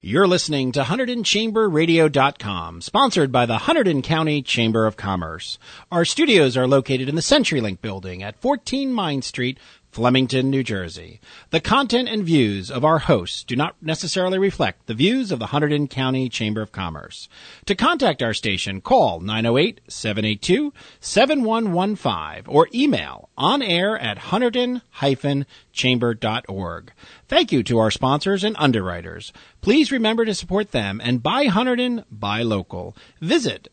You're listening to HunterdonChamberRadio.com, sponsored by the Hunterdon County Chamber of Commerce. Our studios are located in the CenturyLink building at 14 Mine Street, Flemington, New Jersey. The content and views of our hosts do not necessarily reflect the views of the Hunterdon County Chamber of Commerce. To contact our station, call 908-782-7115 or email onair@hunterdon-chamber.org. Thank you to our sponsors and underwriters. Please remember to support them and buy Hunterdon, buy local. Visit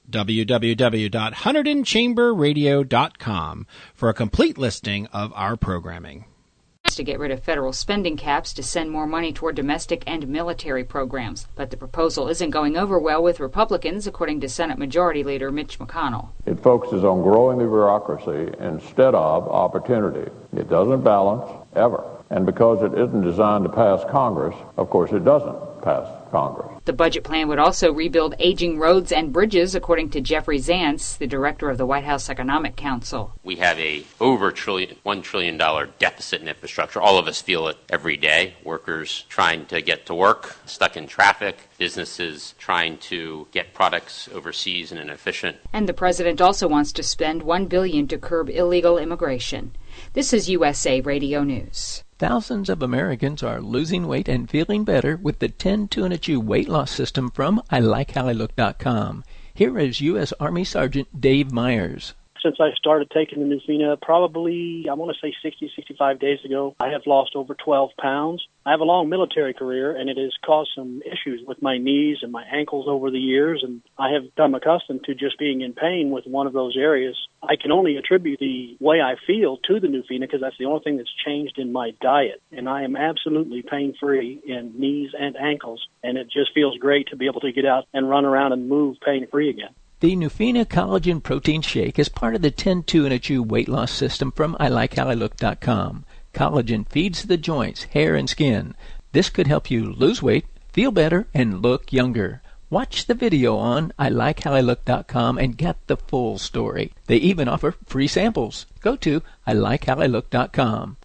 www.HunterdonChamberRadio.com for a complete listing of our programming. To get rid of federal spending caps to send more money toward domestic and military programs. But the proposal isn't going over well with Republicans, according to Senate Majority Leader Mitch McConnell. It focuses on growing the bureaucracy instead of opportunity. It doesn't balance, ever. And because it isn't designed to pass Congress, of course it doesn't pass Congress. The budget plan would also rebuild aging roads and bridges, according to Jeffrey Zantz, the director of the White House Economic Council. We have a over $1 trillion deficit in infrastructure. All of us feel it every day. Workers trying to get to work, stuck in traffic, businesses trying to get products overseas in an efficient. And the president also wants to spend $1 billion to curb illegal immigration. This is USA Radio News. Thousands of Americans are losing weight and feeling better with the 10 Tuna Chew weight loss system from ILikeHowILook.com. Here is U.S. Army Sergeant Dave Myers. Since I started taking the Nufina, probably, I want to say 60, 65 days ago, I have lost over 12 pounds. I have a long military career, and it has caused some issues with my knees and my ankles over the years, and I have become accustomed to just being in pain with one of those areas. I can only attribute the way I feel to the Nufina because that's the only thing that's changed in my diet, and I am absolutely pain-free in knees and ankles, and it just feels great to be able to get out and run around and move pain-free again. The Nufina Collagen Protein Shake is part of the 10 Tuna Chew weight loss system from ILikeHowILook.com. Collagen feeds the joints, hair, and skin. This could help you lose weight, feel better, and look younger. Watch the video on ILikeHowILook.com and get the full story. They even offer free samples. Go to ILikeHowILook.com.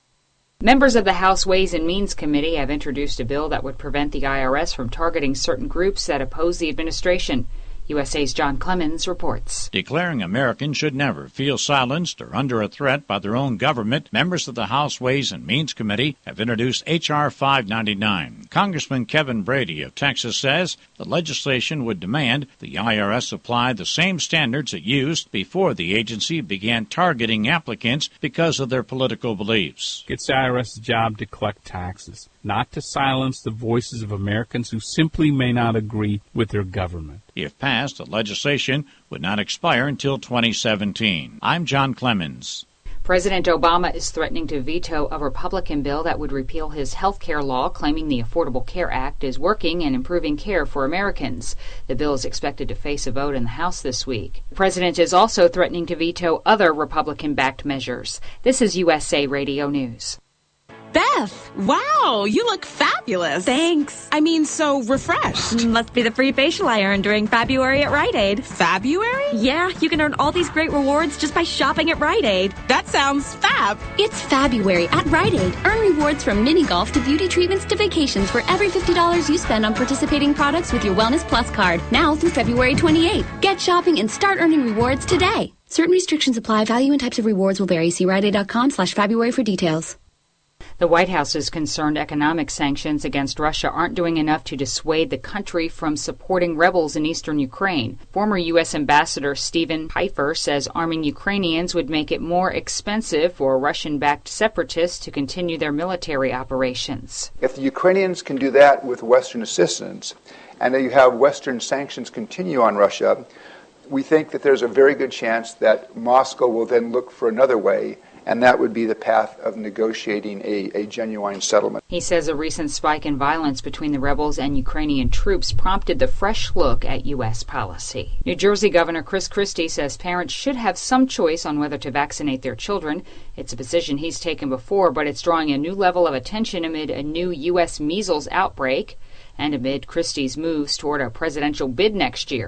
Members of the House Ways and Means Committee have introduced a bill that would prevent the IRS from targeting certain groups that oppose the administration. USA's John Clemens reports. Declaring Americans should never feel silenced or under a threat by their own government, members of the House Ways and Means Committee have introduced H.R. 599. Congressman Kevin Brady of Texas says the legislation would demand the IRS apply the same standards it used before the agency began targeting applicants because of their political beliefs. It's the IRS's job to collect taxes, not to silence the voices of Americans who simply may not agree with their government. If passed, the legislation would not expire until 2017. I'm John Clemens. President Obama is threatening to veto a Republican bill that would repeal his health care law, claiming the Affordable Care Act is working and improving care for Americans. The bill is expected to face a vote in the House this week. The president is also threatening to veto other Republican-backed measures. This is USA Radio News. Beth, wow, you look fabulous. Thanks. I mean, so refreshed. Must be the free facial I earned during February at Rite Aid. February? Yeah, you can earn all these great rewards just by shopping at Rite Aid. That sounds fab. It's February at Rite Aid. Earn rewards from mini golf to beauty treatments to vacations for every $50 you spend on participating products with your Wellness Plus card. Now through February 28th. Get shopping and start earning rewards today. Certain restrictions apply. Value and types of rewards will vary. See RiteAid.com/February for details. The White House is concerned economic sanctions against Russia aren't doing enough to dissuade the country from supporting rebels in eastern Ukraine. Former U.S. Ambassador Stephen Pfeiffer says arming Ukrainians would make it more expensive for Russian-backed separatists to continue their military operations. If the Ukrainians can do that with Western assistance, and that you have Western sanctions continue on Russia, we think that there's a very good chance that Moscow will then look for another way, and that would be the path of negotiating a genuine settlement. He says a recent spike in violence between the rebels and Ukrainian troops prompted the fresh look at U.S. policy. New Jersey Governor Chris Christie says parents should have some choice on whether to vaccinate their children. It's a position he's taken before, but it's drawing a new level of attention amid a new U.S. measles outbreak and amid Christie's moves toward a presidential bid next year.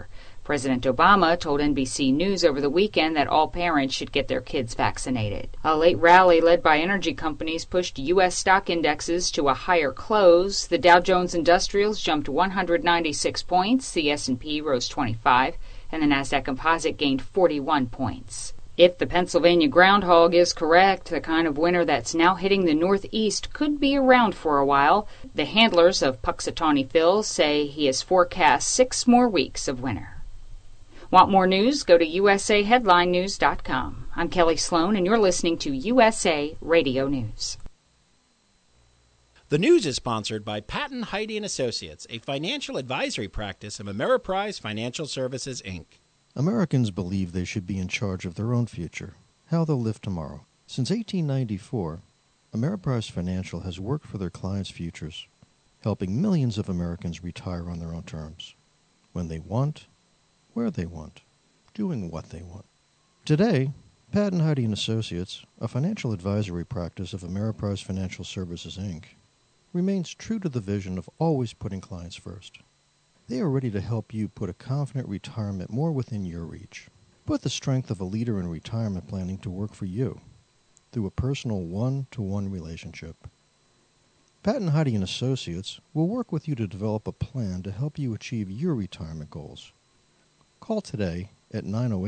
President Obama told NBC News over the weekend that all parents should get their kids vaccinated. A late rally led by energy companies pushed U.S. stock indexes to a higher close. The Dow Jones Industrials jumped 196 points, the S&P rose 25, and the Nasdaq Composite gained 41 points. If the Pennsylvania groundhog is correct, the kind of winter that's now hitting the Northeast could be around for a while. The handlers of Puxatawney Phil say he has forecast 6 more weeks of winter. Want more news? Go to usaheadlinenews.com. I'm Kelly Sloan, and you're listening to USA Radio News. The news is sponsored by Patton, Heide & Associates, a financial advisory practice of Ameriprise Financial Services, Inc. Americans believe they should be in charge of their own future, how they'll live tomorrow. Since 1894, Ameriprise Financial has worked for their clients' futures, helping millions of Americans retire on their own terms, when they want, where they want, doing what they want. Today, Patton, Heide & Associates, a financial advisory practice of Ameriprise Financial Services, Inc., remains true to the vision of always putting clients first. They are ready to help you put a confident retirement more within your reach. Put the strength of a leader in retirement planning to work for you through a personal one-to-one relationship. Patton, Heide & Associates will work with you to develop a plan to help you achieve your retirement goals. Call today at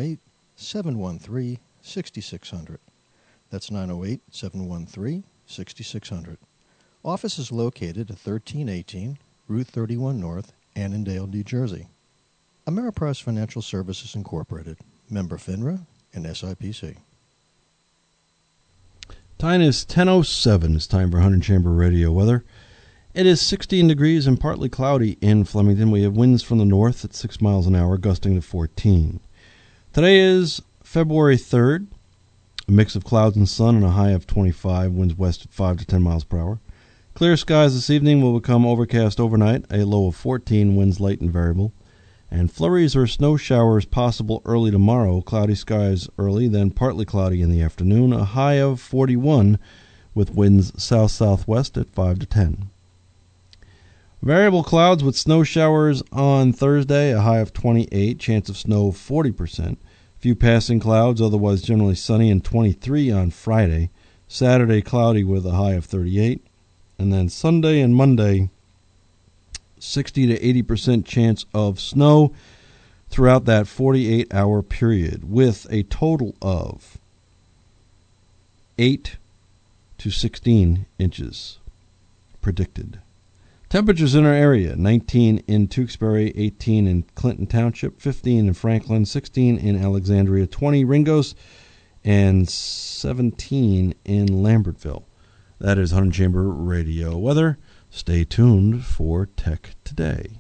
908-713-6600. That's 908-713-6600. Office is located at 1318 Route 31 North, Annandale, New Jersey. Ameriprise Financial Services Incorporated, member FINRA and SIPC. Time is 10:07. It's time for 100 Chamber Radio weather. It is 16 degrees and partly cloudy in Flemington. We have winds from the north at 6 miles an hour, gusting to 14. Today is February 3rd. A mix of clouds and sun and a high of 25, winds west at 5 to 10 miles per hour. Clear skies this evening will become overcast overnight, a low of 14, winds light and variable. And flurries or snow showers possible early tomorrow, cloudy skies early, then partly cloudy in the afternoon, a high of 41, with winds south-southwest at 5 to 10. Variable clouds with snow showers on Thursday, a high of 28, chance of snow 40%. Few passing clouds, otherwise generally sunny, and 23 on Friday. Saturday cloudy with a high of 38. And then Sunday and Monday, 60 to 80% chance of snow throughout that 48-hour period, with a total of 8 to 16 inches predicted. Temperatures in our area: 19 in Tewksbury, 18 in Clinton Township, 15 in Franklin, 16 in Alexandria, 20 Ringgoes, and 17 in Lambertville. That is 100 Chamber Radio weather. Stay tuned for Tech Today.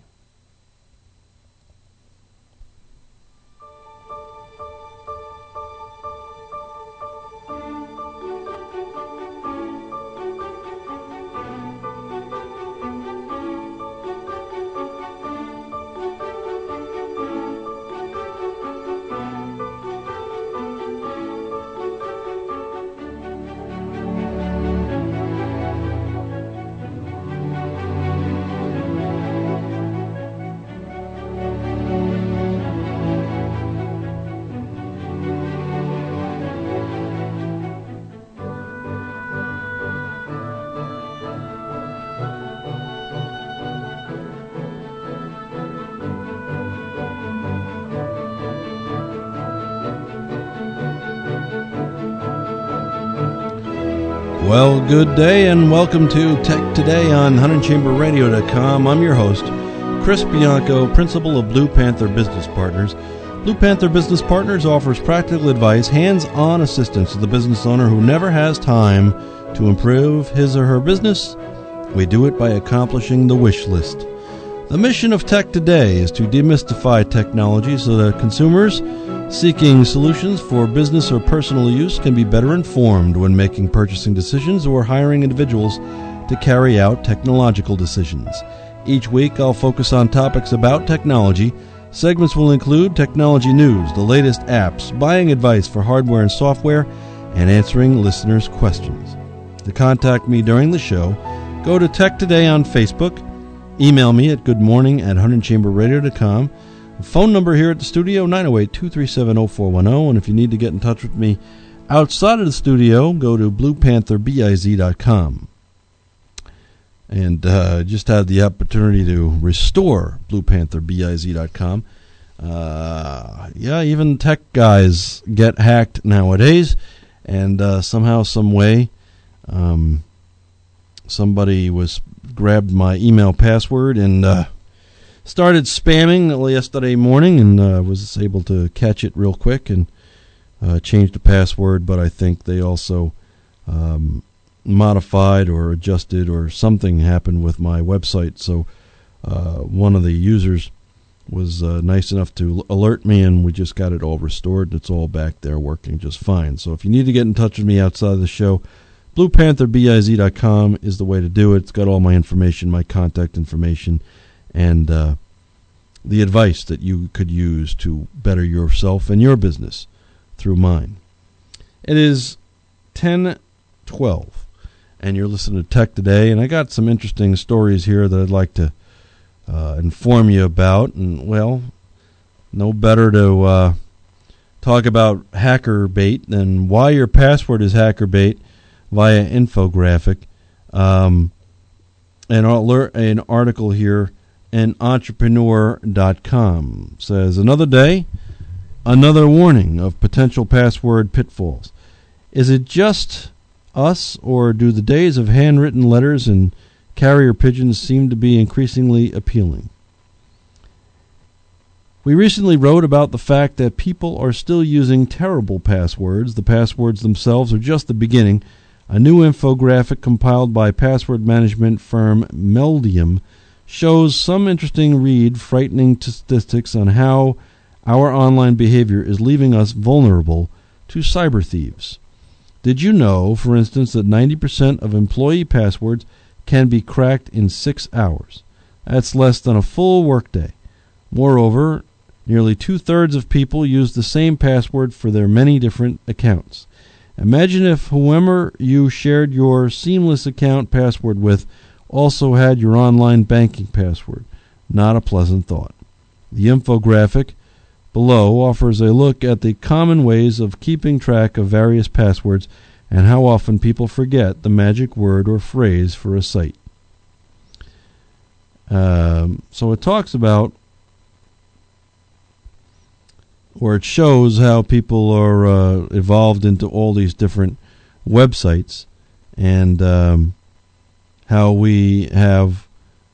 Well, good day and welcome to Tech Today on 100chamberradio.com. I'm your host, Chris Bianco, principal of Blue Panther Business Partners. Blue Panther Business Partners offers practical advice, hands-on assistance to the business owner who never has time to improve his or her business. We do it by accomplishing the wish list. The mission of Tech Today is to demystify technology so that consumers seeking solutions for business or personal use can be better informed when making purchasing decisions or hiring individuals to carry out technological decisions. Each week, I'll focus on topics about technology. Segments will include technology news, the latest apps, buying advice for hardware and software, and answering listeners' questions. To contact me during the show, go to Tech Today on Facebook, email me at goodmorning@100chamberradio.com, Phone number here at the studio, 908-237-0410. And if you need to get in touch with me outside of the studio, go to BluePantherBiz.com. And just had the opportunity to restore BluePantherBiz.com. Even tech guys get hacked nowadays. And somehow, some way, somebody grabbed my email password and started spamming yesterday morning, and was able to catch it real quick and change the password. But I think they also modified or adjusted, or something happened with my website. So one of the users was nice enough to alert me, and we just got it all restored. It's all back there working just fine. So if you need to get in touch with me outside of the show, BluePantherBiz.com is the way to do it. It's got all my information, my contact information, and the advice that you could use to better yourself and your business through mine. It is 10:12, and you're listening to Tech Today, and I got some interesting stories here that I'd like to inform you about. And, well, no better to talk about hacker bait than why your password is hacker bait via infographic. An article here in entrepreneur.com says, another day, another warning of potential password pitfalls. Is it just us, or do the days of handwritten letters and carrier pigeons seem to be increasingly appealing? We recently wrote about the fact that people are still using terrible passwords. The passwords themselves are just the beginning. A new infographic compiled by password management firm Meldium shows some interesting read, frightening statistics on how our online behavior is leaving us vulnerable to cyber thieves. Did you know, for instance, that 90% of employee passwords can be cracked in 6 hours? That's less than a full workday. Moreover, nearly 2/3 of people use the same password for their many different accounts. Imagine if whoever you shared your Seamless account password with also had your online banking password. Not a pleasant thought. The infographic below offers a look at the common ways of keeping track of various passwords and how often people forget the magic word or phrase for a site. So it talks about, or it shows how people are evolved into all these different websites, and how we have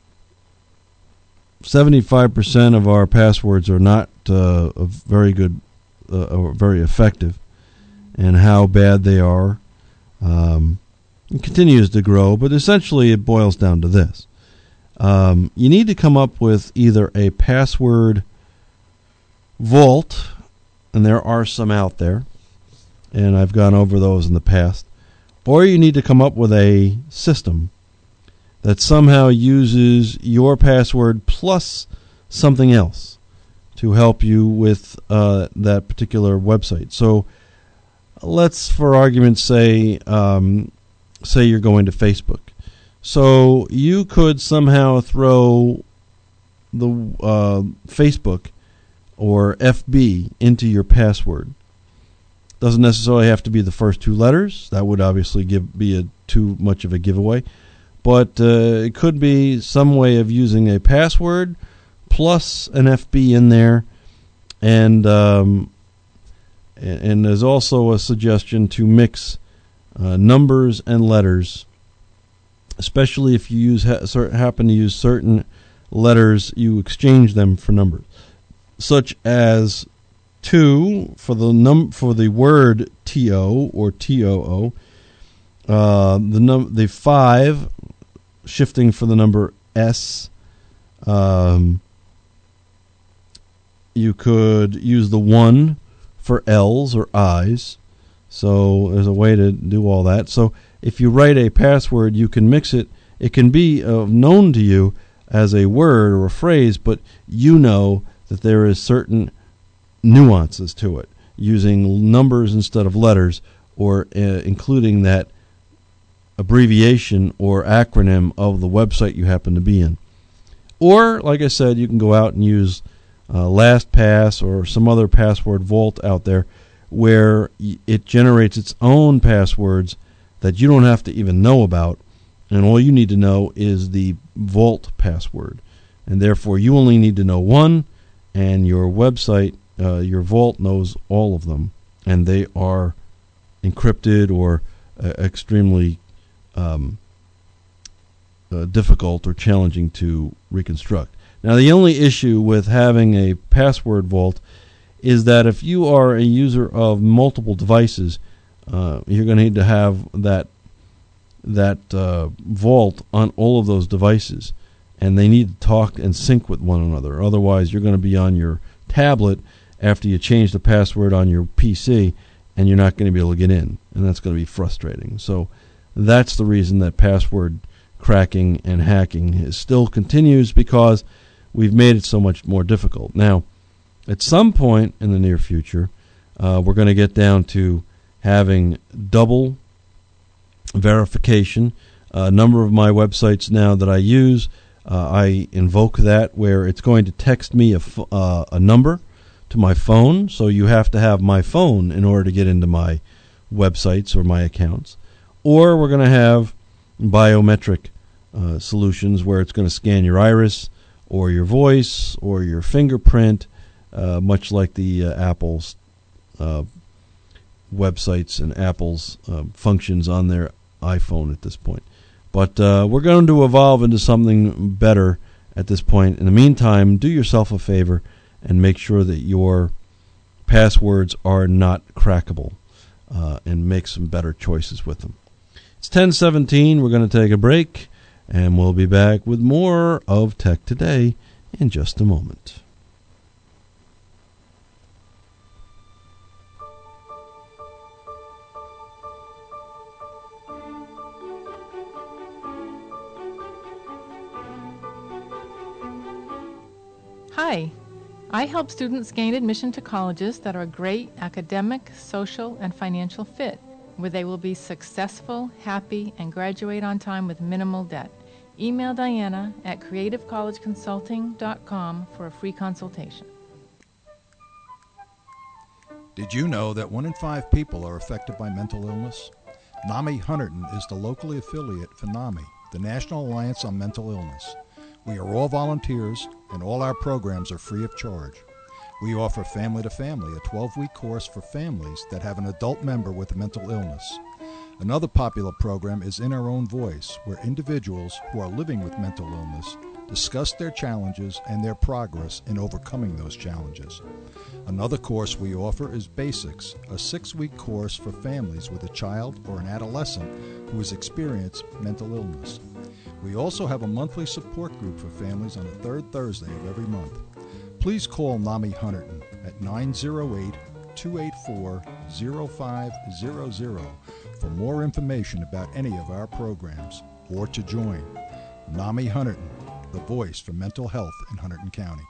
75% of our passwords are not very good or very effective, and how bad they are. It continues to grow, but essentially it boils down to this. You need to come up with either a password vault, and there are some out there, and I've gone over those in the past, or you need to come up with a system that somehow uses your password plus something else to help you with that particular website. So let's, for argument's sake, say you're going to Facebook. So you could somehow throw the Facebook or FB into your password. Doesn't necessarily have to be the first two letters. That would obviously be too much of a giveaway. But it could be some way of using a password plus an FB in there. And there's also a suggestion to mix numbers and letters, especially if you happen to use certain letters, you exchange them for numbers, such as 2 for the word TO or TOO, the 5 shifting for the number S. You could use the 1 for L's or I's. So there's a way to do all that. So if you write a password, you can mix it. It can be known to you as a word or a phrase, but you know that there is certain nuances to it, using numbers instead of letters, or including that abbreviation or acronym of the website you happen to be in. Or, like I said, you can go out and use LastPass or some other password vault out there where it generates its own passwords that you don't have to even know about, and all you need to know is the vault password. And therefore, you only need to know one, and your website, your vault knows all of them, and they are encrypted or extremely difficult or challenging to reconstruct. Now, the only issue with having a password vault is that if you are a user of multiple devices, you're going to need to have that vault on all of those devices, and they need to talk and sync with one another. Otherwise, you're going to be on your tablet after you change the password on your PC, and you're not going to be able to get in, and that's going to be frustrating. So that's the reason that password cracking and hacking still continues, because we've made it so much more difficult. Now, at some point in the near future, we're going to get down to having double verification. A number of my websites now that I use, I invoke that where it's going to text me a number to my phone, so you have to have my phone in order to get into my websites or my accounts. Or we're going to have biometric solutions where it's going to scan your iris or your voice or your fingerprint, much like the Apple's websites and Apple's functions on their iPhone at this point. But we're going to evolve into something better at this point. In the meantime, do yourself a favor and make sure that your passwords are not crackable, and make some better choices with them. It's 10:17. We're going to take a break, and we'll be back with more of Tech Today in just a moment. Hi, I help students gain admission to colleges that are a great academic, social, and financial fit, where they will be successful, happy, and graduate on time with minimal debt. Email Diana at creativecollegeconsulting.com for a free consultation. Did you know that 1 in 5 people are affected by mental illness? NAMI Hunterdon is the locally affiliate for NAMI, the National Alliance on Mental Illness. We are all volunteers, and all our programs are free of charge. We offer Family to Family, a 12-week course for families that have an adult member with a mental illness. Another popular program is In Our Own Voice, where individuals who are living with mental illness discuss their challenges and their progress in overcoming those challenges. Another course we offer is Basics, a 6-week course for families with a child or an adolescent who has experienced mental illness. We also have a monthly support group for families on the third Thursday of every month. Please call NAMI Hunterdon at 908-284-0500 for more information about any of our programs or to join. NAMI Hunterdon, the voice for mental health in Hunterdon County.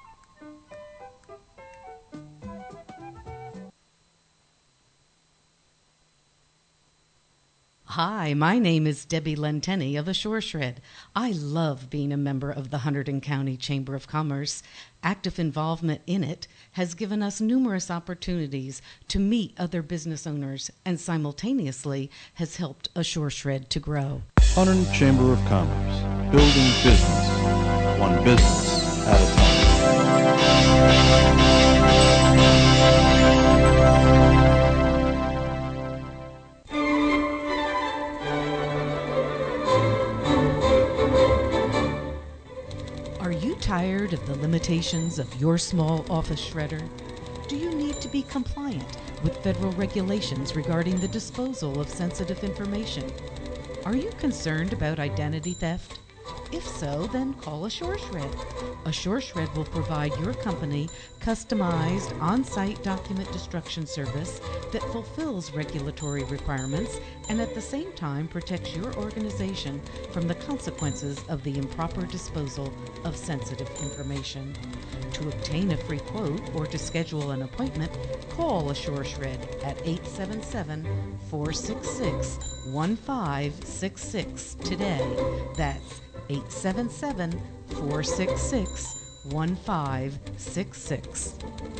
Hi, my name is Debbie Lenteni of AssureShred. I love being a member of the Hunterdon County Chamber of Commerce. Active involvement in it has given us numerous opportunities to meet other business owners and simultaneously has helped AssureShred to grow. Hunterdon Chamber of Commerce, building business, one business at a time. Are you tired of the limitations of your small office shredder? Do you need to be compliant with federal regulations regarding the disposal of sensitive information? Are you concerned about identity theft? If so, then call AssureShred. AssureShred will provide your company customized on-site document destruction service that fulfills regulatory requirements and at the same time protects your organization from the consequences of the improper disposal of sensitive information. To obtain a free quote or to schedule an appointment, call AssureShred at 877-466-1566 today. That's 877-466-1566. 1566.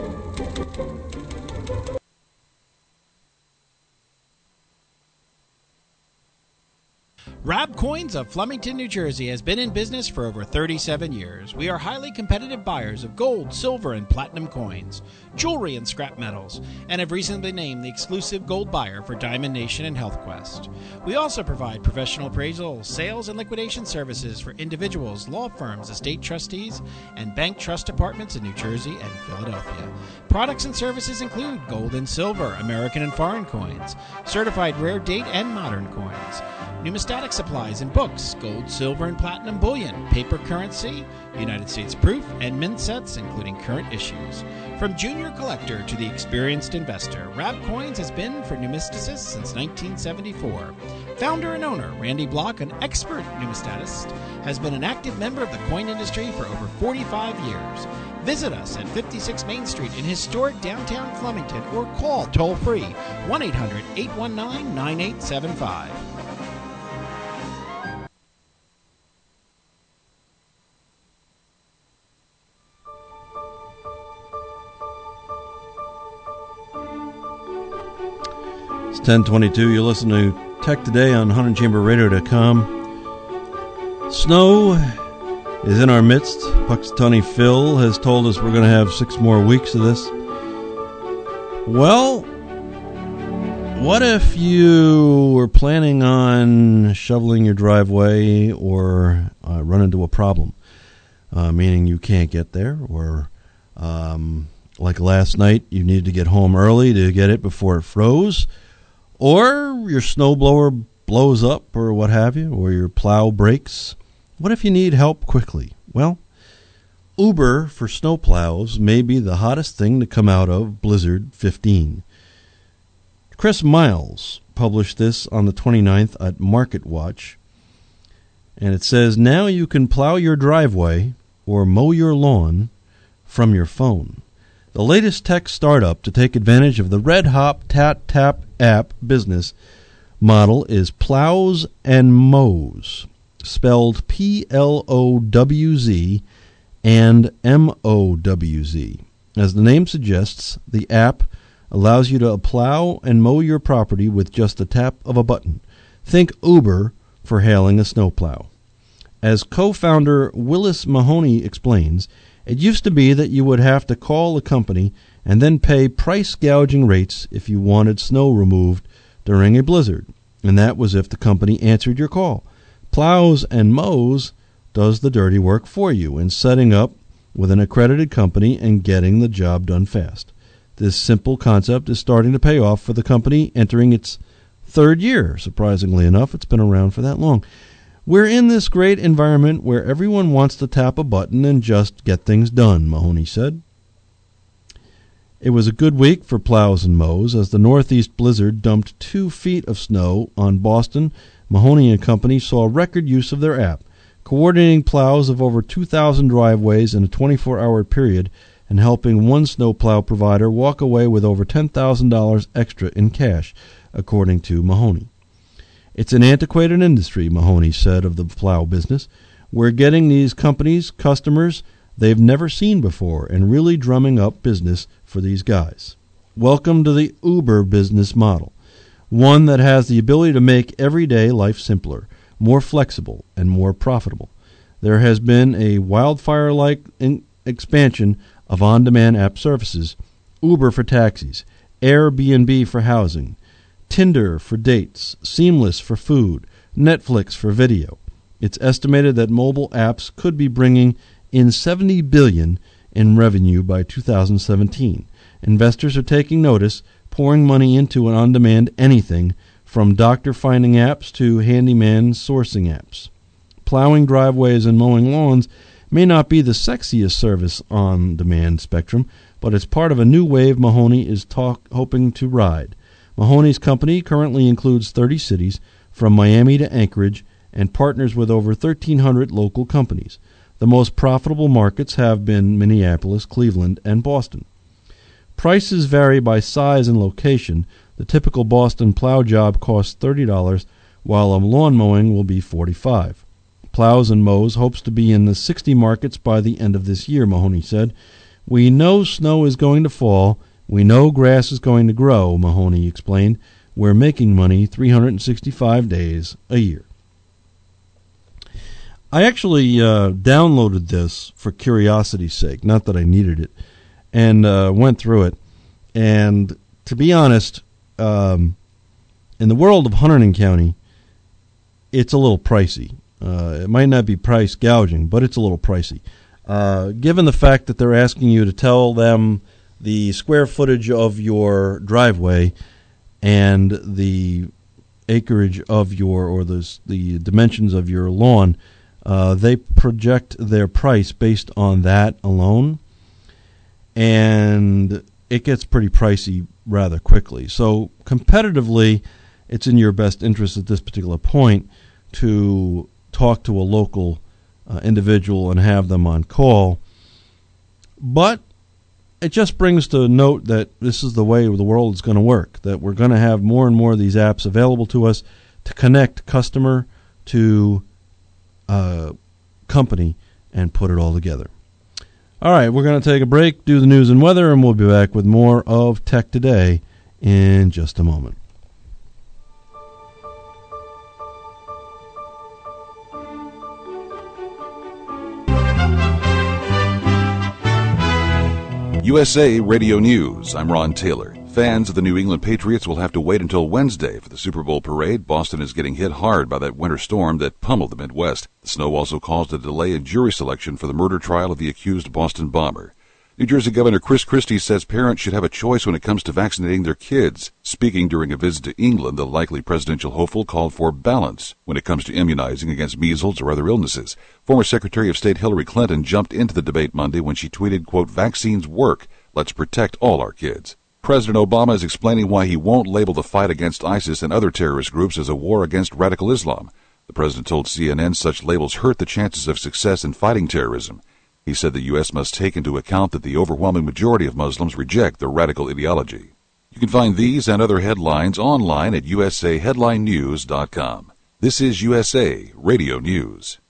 Rab Coins of Flemington, New Jersey has been in business for over 37 years. We are highly competitive buyers of gold, silver, and platinum coins, jewelry, and scrap metals, and have recently been named the exclusive gold buyer for Diamond Nation and HealthQuest. We also provide professional appraisal, sales, and liquidation services for individuals, law firms, estate trustees, and bank trust departments in New Jersey and Philadelphia. Products and services include gold and silver, American and foreign coins, certified rare date and modern coins, numismatic supplies and books, gold, silver, and platinum bullion, paper currency, United States proof, and mint sets, including current issues. From junior collector to the experienced investor, Rab Coins has been for numisticists since 1974. Founder and owner Randy Block, an expert numismatist, has been an active member of the coin industry for over 45 years. Visit us at 56 Main Street in historic downtown Flemington or call toll-free 1-800-819-9875. It's 10:22. You're listening to Tech Today on HuntChamberRadio.com. Snow is in our midst. Puxatawny Phil has told us we're going to have 6 more weeks of this. Well, what if you were planning on shoveling your driveway or run into a problem, meaning you can't get there, or like last night, you needed to get home early to get it before it froze, or your snowblower blows up or what have you, or your plow breaks. What if you need help quickly? Well, Uber for snowplows may be the hottest thing to come out of Blizzard 15. Chris Miles published this on the 29th at MarketWatch, and it says, now you can plow your driveway or mow your lawn from your phone. The latest tech startup to take advantage of the red-hot tap app business model is Plows and Mows, spelled Plowz and Mowz. As the name suggests, the app allows you to plow and mow your property with just a tap of a button. Think Uber for hailing a snowplow. As co-founder Willis Mahoney explains, it used to be that you would have to call a company and then pay price gouging rates if you wanted snow removed during a blizzard, and that was if the company answered your call. Plows and Mows does the dirty work for you in setting up with an accredited company and getting the job done fast. This simple concept is starting to pay off for the company entering its 3rd year. Surprisingly enough, it's been around for that long. We're in this great environment where everyone wants to tap a button and just get things done, Mahoney said. It was a good week for Plows and Mows as the Northeast blizzard dumped 2 feet of snow on Boston. Mahoney and Company saw record use of their app, coordinating plows of over 2,000 driveways in a 24-hour period and helping one snowplow provider walk away with over $10,000 extra in cash, according to Mahoney. It's an antiquated industry, Mahoney said of the plow business. We're getting these companies customers they've never seen before and really drumming up business for these guys. Welcome to the Uber business model, one that has the ability to make everyday life simpler, more flexible, and more profitable. There has been a wildfire-like expansion of on-demand app services, Uber for taxis, Airbnb for housing, Tinder for dates, Seamless for food, Netflix for video. It's estimated that mobile apps could be bringing in $70 billion in revenue by 2017. Investors are taking notice, pouring money into an on-demand anything from doctor-finding apps to handyman sourcing apps. Plowing driveways and mowing lawns may not be the sexiest service on-demand spectrum, but it's part of a new wave Mahoney is hoping to ride. Mahoney's company currently includes 30 cities, from Miami to Anchorage, and partners with over 1,300 local companies. The most profitable markets have been Minneapolis, Cleveland, and Boston. Prices vary by size and location. The typical Boston plow job costs $30, while a lawn mowing will be $45. plows and mows, hopes to be in the 60 markets by the end of this year, Mahoney said. We know snow is going to fall. We know grass is going to grow, Mahoney explained. We're making money 365 days a year. I actually downloaded this for curiosity's sake, not that I needed it, and went through it. And to be honest, in the world of Hunterdon County, it's a little pricey. It might not be price gouging, but it's a little pricey. Given the fact that they're asking you to tell them the square footage of your driveway and the acreage of or the dimensions of your lawn, they project their price based on that alone, and it gets pretty pricey rather quickly. So competitively, it's in your best interest at this particular point to talk to a local individual and have them on call. But it just brings to note that this is the way the world is going to work, that we're going to have more and more of these apps available to us to connect customer to company and put it all together. All right, we're going to take a break, do the news and weather, and we'll be back with more of Tech Today in just a moment. USA Radio News. I'm Ron Taylor. Fans of the New England Patriots will have to wait until Wednesday for the Super Bowl parade. Boston is getting hit hard by that winter storm that pummeled the Midwest. The snow also caused a delay in jury selection for the murder trial of the accused Boston bomber. New Jersey Governor Chris Christie says parents should have a choice when it comes to vaccinating their kids. Speaking during a visit to England, the likely presidential hopeful called for balance when it comes to immunizing against measles or other illnesses. Former Secretary of State Hillary Clinton jumped into the debate Monday when she tweeted, quote, "Vaccines work. Let's protect all our kids." President Obama is explaining why he won't label the fight against ISIS and other terrorist groups as a war against radical Islam. The president told CNN such labels hurt the chances of success in fighting terrorism. He said the U.S. must take into account that the overwhelming majority of Muslims reject the radical ideology. You can find these and other headlines online at usaheadlinenews.com. This is USA Radio News.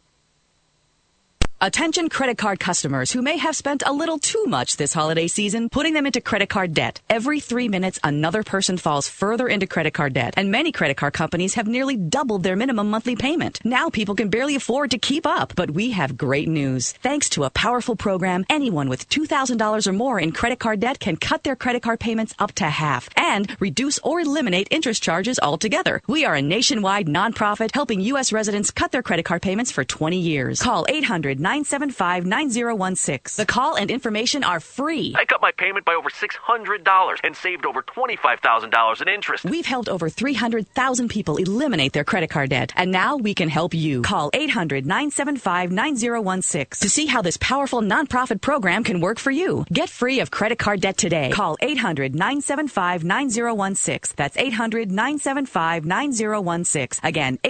Attention credit card customers who may have spent a little too much this holiday season putting them into credit card debt. Every 3 minutes, another person falls further into credit card debt, and many credit card companies have nearly doubled their minimum monthly payment. Now people can barely afford to keep up, but we have great news. Thanks to a powerful program, anyone with $2,000 or more in credit card debt can cut their credit card payments up to half and reduce or eliminate interest charges altogether. We are a nationwide nonprofit helping U.S. residents cut their credit card payments for 20 years. Call 800-975-9016. The call and information are free. I cut my payment by over $600 and saved over $25,000 in interest. We've helped over 300,000 people eliminate their credit card debt, and now we can help you. Call 800-975-9016 to see how this powerful nonprofit program can work for you. Get free of credit card debt today. Call 800-975-9016. That's 800-975-9016. Again,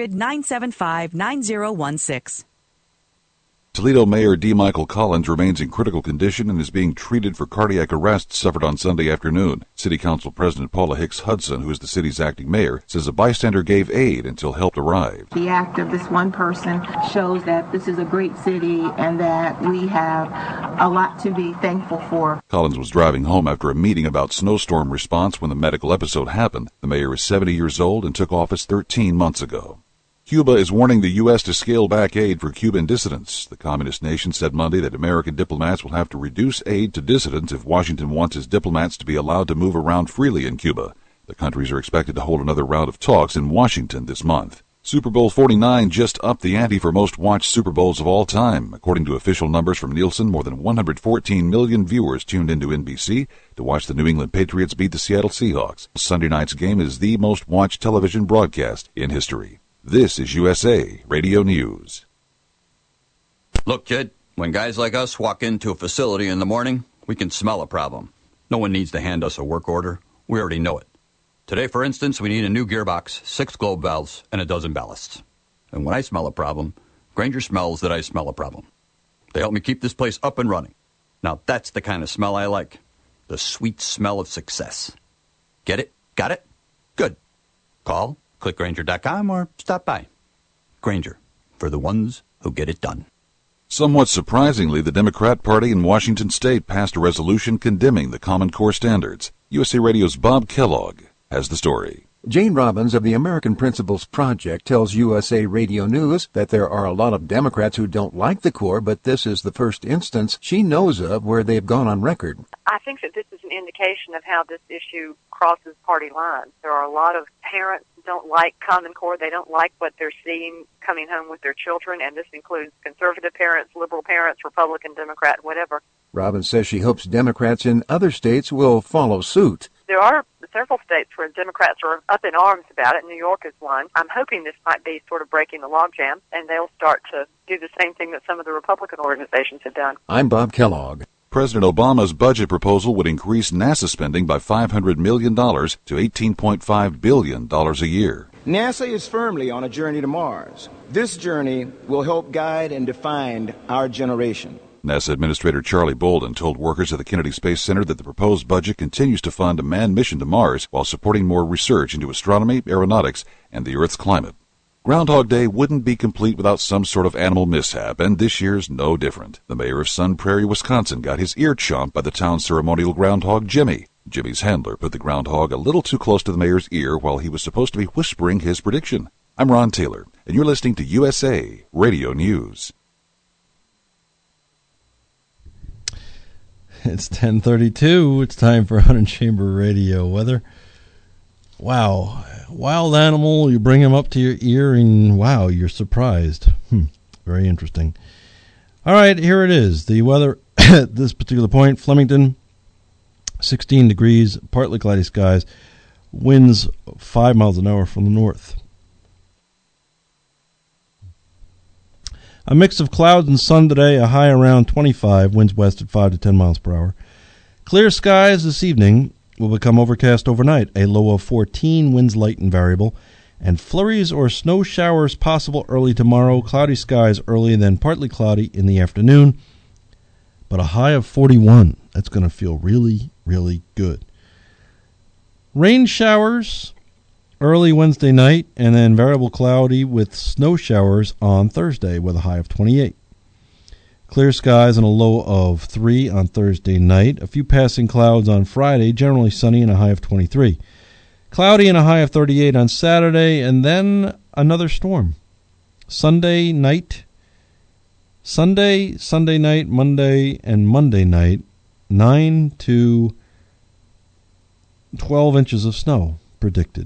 800-975-9016. Toledo Mayor D. Michael Collins remains in critical condition and is being treated for cardiac arrest suffered on Sunday afternoon. City Council President Paula Hicks Hudson, who is the city's acting mayor, says a bystander gave aid until help arrived. The act of this one person shows that this is a great city and that we have a lot to be thankful for. Collins was driving home after a meeting about snowstorm response when the medical episode happened. The mayor is 70 years old and took office 13 months ago. Cuba is warning the U.S. to scale back aid for Cuban dissidents. The communist nation said Monday that American diplomats will have to reduce aid to dissidents if Washington wants its diplomats to be allowed to move around freely in Cuba. The countries are expected to hold another round of talks in Washington this month. Super Bowl 49 just upped the ante for most watched Super Bowls of all time. According to official numbers from Nielsen, more than 114 million viewers tuned into NBC to watch the New England Patriots beat the Seattle Seahawks. Sunday night's game is the most watched television broadcast in history. This is USA Radio News. Look, kid, when guys like us walk into a facility in the morning, we can smell a problem. No one needs to hand us a work order. We already know it. Today, for instance, we need a new gearbox, 6 globe valves, and a dozen ballasts. And when I smell a problem, Grainger smells that I smell a problem. They help me keep this place up and running. Now that's the kind of smell I like. The sweet smell of success. Get it? Got it? Good. Call, click Grainger.com, or stop by. Grainger, for the ones who get it done. Somewhat surprisingly, the Democrat Party in Washington state passed a resolution condemning the Common Core standards. USA Radio's Bob Kellogg has the story. Jane Robbins of the American Principles Project tells USA Radio News that there are a lot of Democrats who don't like the Corps, but this is the first instance she knows of where they've gone on record. I think that this is an indication of how this issue crosses party lines. There are a lot of parents who don't like Common Core. They don't like what they're seeing coming home with their children, and this includes conservative parents, liberal parents, Republican, Democrat, whatever. Robbins says she hopes Democrats in other states will follow suit. There are several states where Democrats are up in arms about it. New York is one. I'm hoping this might be sort of breaking the logjam, and they'll start to do the same thing that some of the Republican organizations have done. I'm Bob Kellogg. President Obama's budget proposal would increase NASA spending by $500 million to $18.5 billion a year. NASA is firmly on a journey to Mars. This journey will help guide and define our generation. NASA Administrator Charlie Bolden told workers at the Kennedy Space Center that the proposed budget continues to fund a manned mission to Mars while supporting more research into astronomy, aeronautics, and the Earth's climate. Groundhog Day wouldn't be complete without some sort of animal mishap, and this year's no different. The mayor of Sun Prairie, Wisconsin, got his ear chomped by the town's ceremonial groundhog, Jimmy. Jimmy's handler put the groundhog a little too close to the mayor's ear while he was supposed to be whispering his prediction. I'm Ron Taylor, and you're listening to USA Radio News. It's 10:32. It's time for 100 Chamber Radio weather. Wow. Wild animal, you bring him up to your ear and wow, you're surprised. Very interesting. All right, here it is. The weather at this particular point, Flemington, 16 degrees, partly cloudy skies, winds 5 miles an hour from the north. A mix of clouds and sun today, a high around 25, winds west at 5 to 10 miles per hour. Clear skies this evening, will become overcast overnight, a low of 14, winds light and variable, and flurries or snow showers possible early tomorrow, cloudy skies early, then partly cloudy in the afternoon, but a high of 41. That's going to feel really, really good. Rain showers early Wednesday night, and then variable cloudy with snow showers on Thursday with a high of 28. Clear skies and a low of 3 on Thursday night. A few passing clouds on Friday, generally sunny and a high of 23. Cloudy and a high of 38 on Saturday, and then another storm. Sunday night, Monday, and Monday night, 9 to 12 inches of snow predicted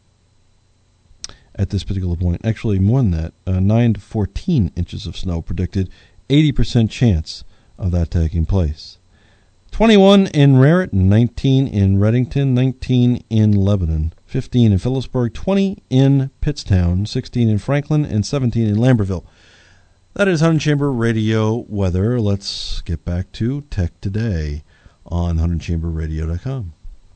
at this particular point. Actually, more than that, 9 to 14 inches of snow predicted. 80% chance of that taking place. 21 in Raritan, 19 in Reddington, 19 in Lebanon, 15 in Phillipsburg, 20 in Pittstown, 16 in Franklin, and 17 in Lambertville. That is 100 Chamber Radio weather. Let's get back to Tech Today on 100chamberradio.com.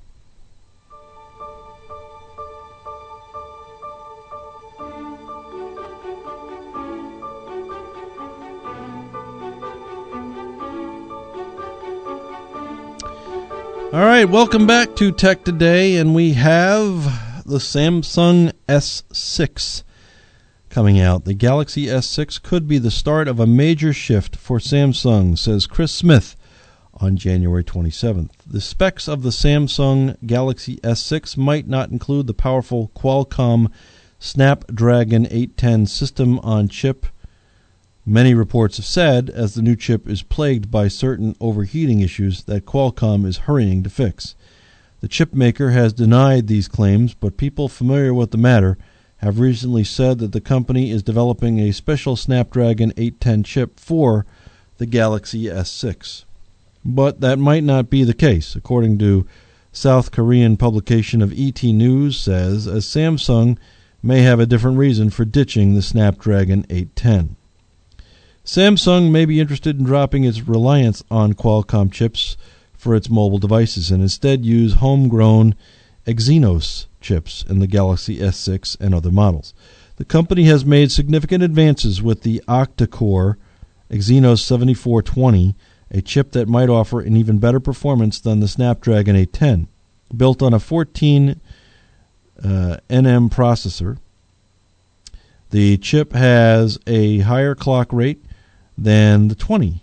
All right, welcome back to Tech Today, and we have the Samsung S6 coming out. The Galaxy S6 could be the start of a major shift for Samsung, says Chris Smith on January 27th. The specs of the Samsung Galaxy S6 might not include the powerful Qualcomm Snapdragon 810 system on chip. Many reports have said, as the new chip is plagued by certain overheating issues that Qualcomm is hurrying to fix. The chip maker has denied these claims, but people familiar with the matter have recently said that the company is developing a special Snapdragon 810 chip for the Galaxy S6. But that might not be the case, according to South Korean publication of ET News says, as Samsung may have a different reason for ditching the Snapdragon 810. Samsung may be interested in dropping its reliance on Qualcomm chips for its mobile devices and instead use homegrown Exynos chips in the Galaxy S6 and other models. The company has made significant advances with the octa-core Exynos 7420, a chip that might offer an even better performance than the Snapdragon 810. Built on a 14 nm processor, The chip has a higher clock rate than the 20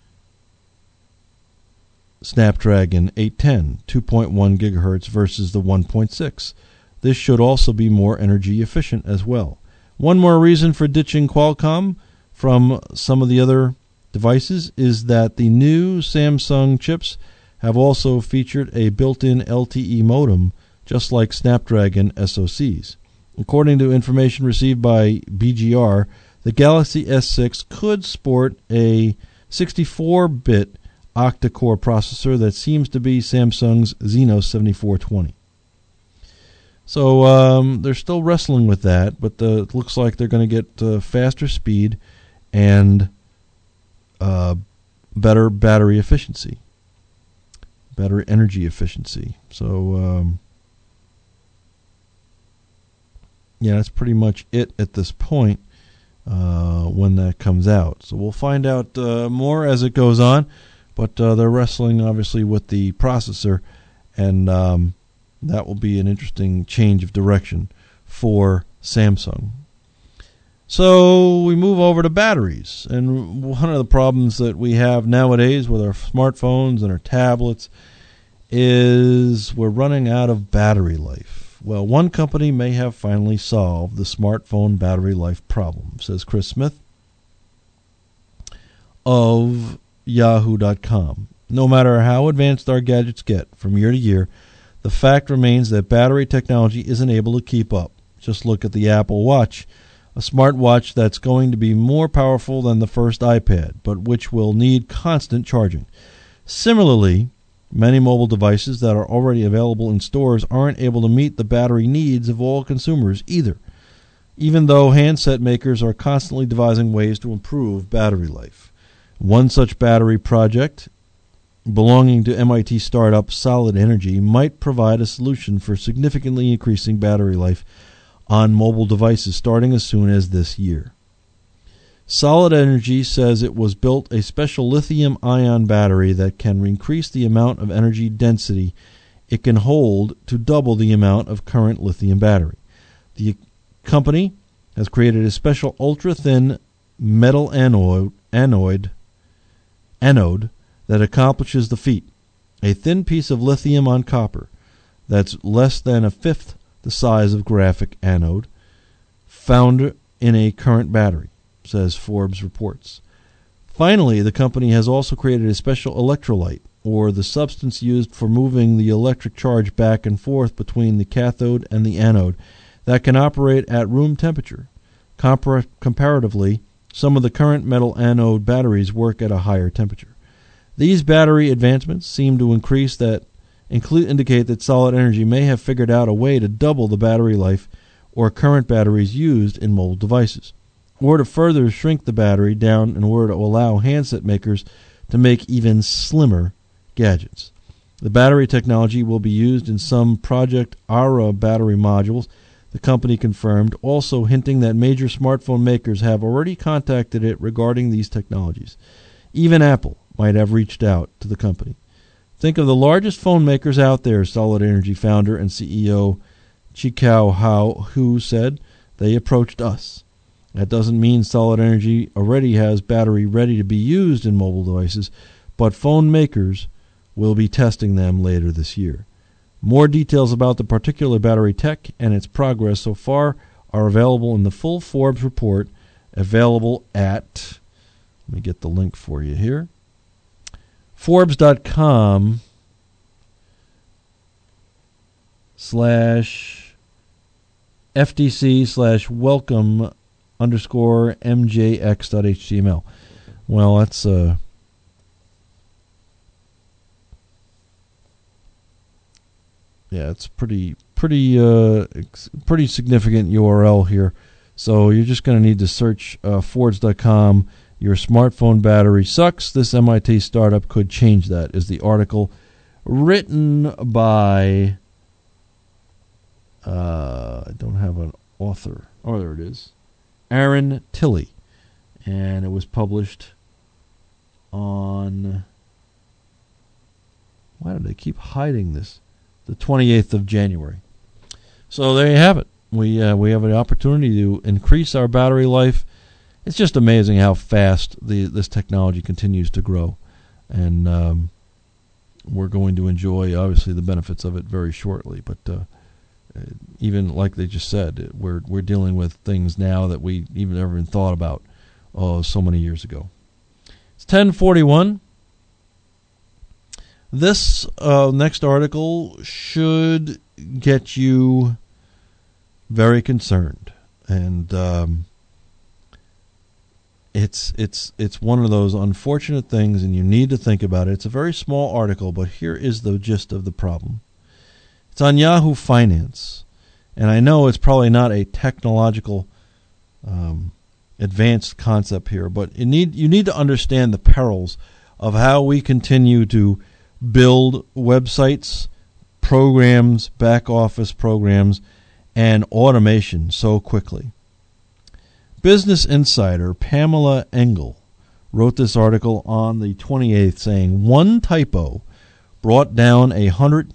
Snapdragon 810, 2.1 gigahertz versus the 1.6. This should also be more energy efficient as well. One more reason for ditching Qualcomm from some of the other devices is that the new Samsung chips have also featured a built-in LTE modem, just like Snapdragon SoCs. According to information received by BGR, the Galaxy S6 could sport a 64-bit octa-core processor that seems to be Samsung's Exynos 7420. So they're still wrestling with that, but it looks like they're going to get faster speed and better battery efficiency, better energy efficiency. So yeah, that's pretty much it at this point when that comes out. So we'll find out more as it goes on, but they're wrestling obviously with the processor, and that will be an interesting change of direction for Samsung. So we move over to batteries, and one of the problems that we have nowadays with our smartphones and our tablets is we're running out of battery life. Well, one company may have finally solved the smartphone battery life problem, says Chris Smith of Yahoo.com. No matter how advanced our gadgets get from year to year, the fact remains that battery technology isn't able to keep up. Just look at the Apple Watch, a smartwatch that's going to be more powerful than the first iPad, but which will need constant charging. Similarly, many mobile devices that are already available in stores aren't able to meet the battery needs of all consumers either, even though handset makers are constantly devising ways to improve battery life. One such battery project, belonging to MIT startup Solid Energy, might provide a solution for significantly increasing battery life on mobile devices starting as soon as this year. Solid Energy says it was built a special lithium-ion battery that can increase the amount of energy density it can hold to double the amount of current lithium battery. The company has created a special ultra-thin metal anode that accomplishes the feat. A thin piece of lithium on copper that's less than a fifth the size of graphic anode found in a current battery, says Forbes reports. Finally, the company has also created a special electrolyte, or the substance used for moving the electric charge back and forth between the cathode and the anode, that can operate at room temperature. Comparatively, some of the current metal anode batteries work at a higher temperature. These battery advancements seem to indicate that Solid Energy may have figured out a way to double the battery life or current batteries used in mobile devices, or to further shrink the battery down in order to allow handset makers to make even slimmer gadgets. The battery technology will be used in some Project Ara battery modules, the company confirmed, also hinting that major smartphone makers have already contacted it regarding these technologies. Even Apple might have reached out to the company. Think of the largest phone makers out there, Solid Energy founder and CEO Chikao Hu said. They approached us. That doesn't mean Solid Energy already has battery ready to be used in mobile devices, but phone makers will be testing them later this year. More details about the particular battery tech and its progress so far are available in the full Forbes report, available at, let me get the link for you here, Forbes.com/FTC/welcome_MJX.html. Well, that's it's pretty significant URL here. So you're just going to need to search Forbes.com. Your smartphone battery sucks. This MIT startup could change that, is the article written by, I don't have an author. Oh, there it is. Aaron Tilley. And it was published on, why do they keep hiding this? The 28th of January. So there you have it. We have an opportunity to increase our battery life. It's just amazing how fast this technology continues to grow, and we're going to enjoy, obviously, the benefits of it very shortly. But even like they just said, we're dealing with things now that we never even thought about so many years ago. It's 10:41. This next article should get you very concerned, and it's one of those unfortunate things, and you need to think about it. It's a very small article, but here is the gist of the problem. It's on Yahoo Finance, and I know it's probably not a technological advanced concept here, but you need to understand the perils of how we continue to build websites, programs, back office programs, and automation so quickly. Business Insider Pamela Engel wrote this article on the 28th saying, one typo brought down a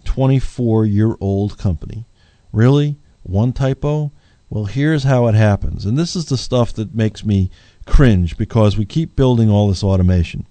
124-year-old company. Really? One typo? Well, here's how it happens. And this is the stuff that makes me cringe because we keep building all this automation.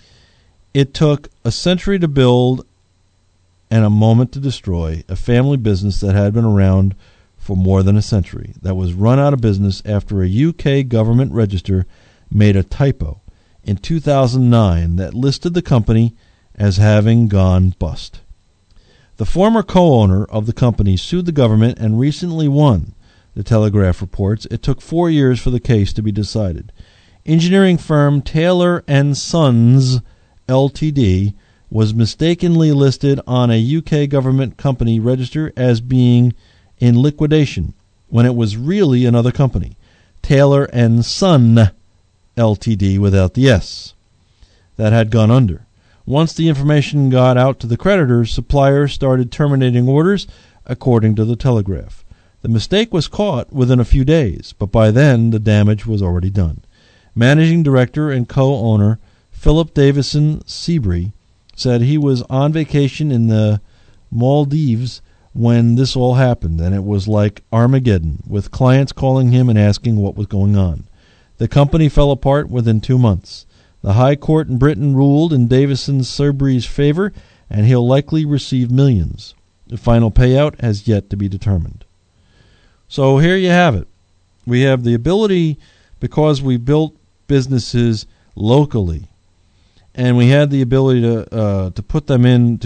It took a century to build and a moment to destroy a family business that had been around for more than a century, that was run out of business after a UK government register made a typo in 2009 that listed the company as having gone bust. The former co-owner of the company sued the government and recently won, the Telegraph reports. It took 4 years for the case to be decided. Engineering firm Taylor & Sons Ltd. was mistakenly listed on a UK government company register as being in liquidation when it was really another company, Taylor & Son Ltd. without the S, that had gone under. Once the information got out to the creditors, suppliers started terminating orders, according to the Telegraph. The mistake was caught within a few days, but by then the damage was already done. Managing director and co-owner Philip Davison Seabury said he was on vacation in the Maldives when this all happened, and it was like Armageddon, with clients calling him and asking what was going on. The company fell apart within 2 months. The High Court in Britain ruled in Davison Seabury's favor, and he'll likely receive millions. The final payout has yet to be determined. So here you have it. We have the ability, because we built businesses locally, and we had the ability to put them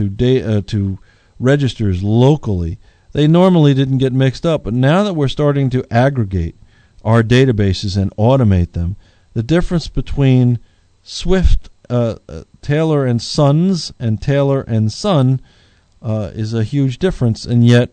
into registers locally. They normally didn't get mixed up, but now that we're starting to aggregate our databases and automate them, the difference between Swift, Taylor & Sons and Taylor & Son is a huge difference, and yet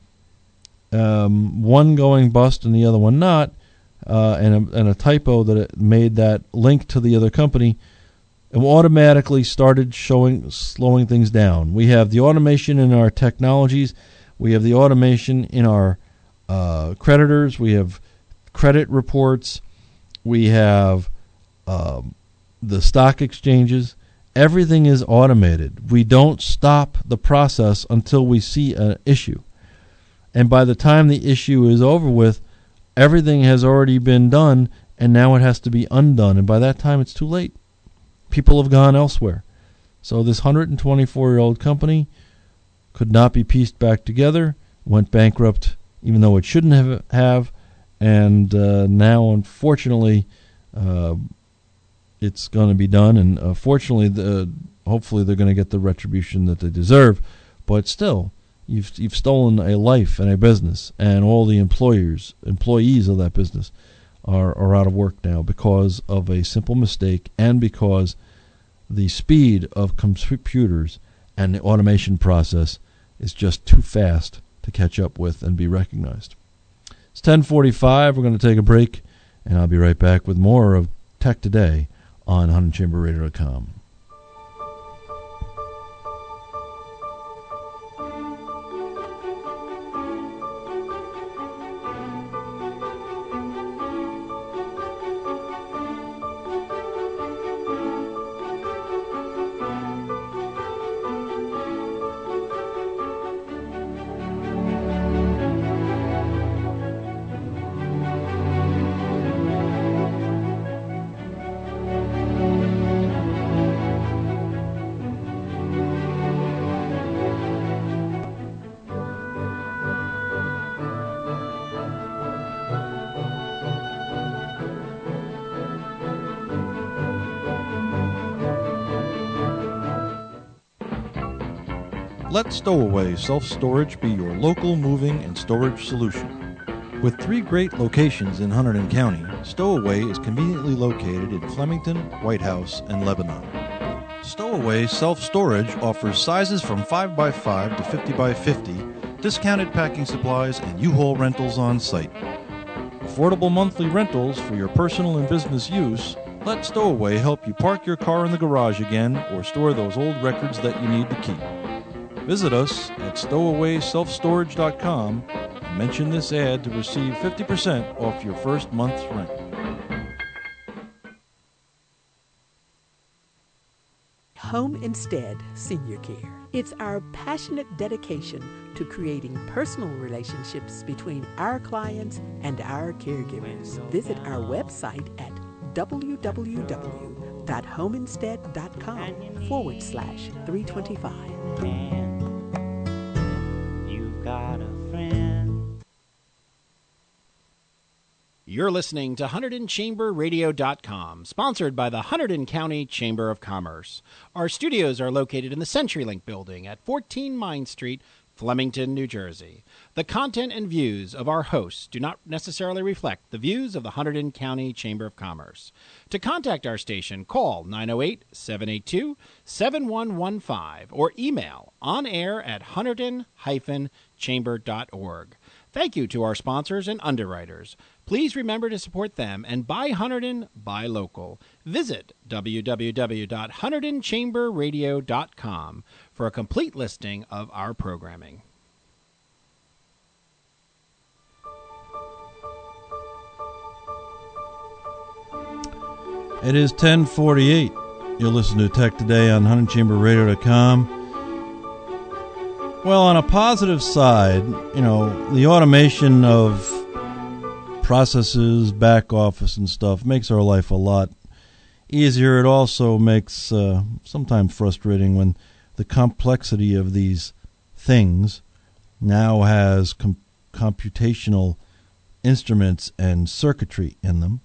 one going bust and the other one not, and a typo that it made that link to the other company, and automatically started slowing things down. We have the automation in our technologies. We have the automation in our creditors. We have credit reports. We have the stock exchanges. Everything is automated. We don't stop the process until we see an issue. And by the time the issue is over with, everything has already been done, and now it has to be undone. And by that time, it's too late. People have gone elsewhere. So this 124-year-old company could not be pieced back together, went bankrupt, even though it shouldn't have, and now, unfortunately, it's going to be done. And fortunately, hopefully, they're going to get the retribution that they deserve. But still, you've stolen a life and a business, and all the employees of that business are out of work now because of a simple mistake, and because the speed of computers and the automation process is just too fast to catch up with and be recognized. It's 10:45. We're going to take a break, and I'll be right back with more of Tech Today on 100chamberradio.com. Let Stowaway Self-Storage be your local moving and storage solution. With 3 great locations in Hunterdon County, Stowaway is conveniently located in Flemington, White House, and Lebanon. Stowaway Self-Storage offers sizes from 5x5 to 50x50, discounted packing supplies, and U-Haul rentals on site. Affordable monthly rentals for your personal and business use. Let Stowaway help you park your car in the garage again or store those old records that you need to keep. Visit us at stowawayselfstorage.com and mention this ad to receive 50% off your first month's rent. Home Instead Senior Care. It's our passionate dedication to creating personal relationships between our clients and our caregivers. Visit our website at www.homeinstead.com/325. You've got a friend. You're listening to HunterdonChamberRadio.com, sponsored by the Hunterdon County Chamber of Commerce. Our studios are located in the CenturyLink building at 14 Mine Street, Flemington, New Jersey. The content and views of our hosts do not necessarily reflect the views of the Hunterdon County Chamber of Commerce. To contact our station, call 908-782-7115 or email onair@hunterdon-chamber.org. Thank you to our sponsors and underwriters. Please remember to support them and buy Hunterdon, buy local. Visit www.HunterdonChamberRadio.com for a complete listing of our programming. It is 10:48. You'll listen to Tech Today on HunterdonChamberRadio.com. Well, on a positive side, the automation of processes, back office and stuff makes our life a lot easier. It also makes sometimes frustrating when the complexity of these things now has computational instruments and circuitry in them.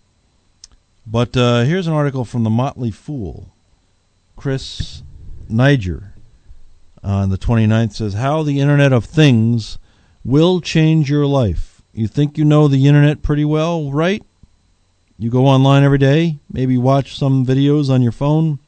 But here's an article from the Motley Fool. Chris Niger on the 29th says, How the Internet of Things Will Change Your Life. You think you know the Internet pretty well, right? You go online every day, maybe watch some videos on your phone,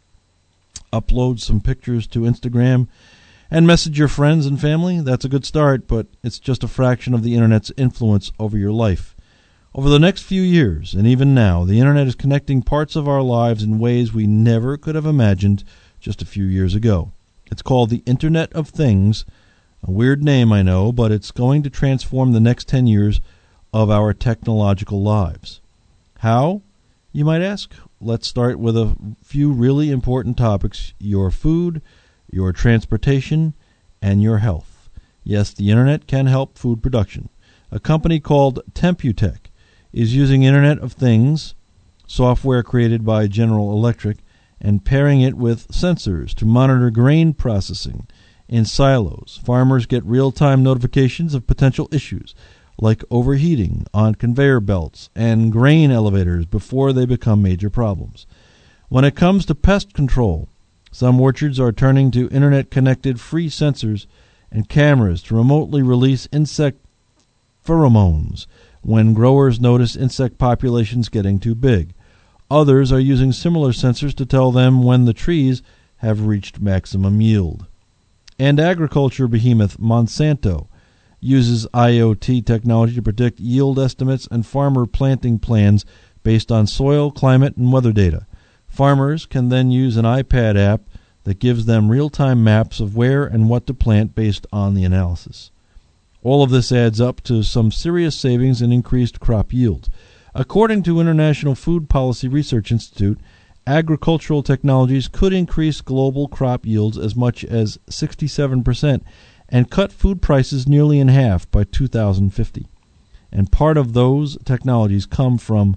upload some pictures to Instagram, and message your friends and family. That's a good start, but it's just a fraction of the Internet's influence over your life. Over the next few years, and even now, the Internet is connecting parts of our lives in ways we never could have imagined just a few years ago. It's called the Internet of Things. A weird name, I know, but it's going to transform the next 10 years of our technological lives. How, you might ask? Let's start with a few really important topics: your food, your transportation, and your health. Yes, the Internet can help food production. A company called Temputech is using Internet of Things, software created by General Electric, and pairing it with sensors to monitor grain processing in silos. Farmers get real-time notifications of potential issues like overheating on conveyor belts and grain elevators before they become major problems. When it comes to pest control, some orchards are turning to Internet-connected free sensors and cameras to remotely release insect pheromones when growers notice insect populations getting too big. Others are using similar sensors to tell them when the trees have reached maximum yield. And agriculture behemoth Monsanto uses IoT technology to predict yield estimates and farmer planting plans based on soil, climate, and weather data. Farmers can then use an iPad app that gives them real-time maps of where and what to plant based on the analysis. All of this adds up to some serious savings and increased crop yields. According to International Food Policy Research Institute, agricultural technologies could increase global crop yields as much as 67% and cut food prices nearly in half by 2050. And part of those technologies come from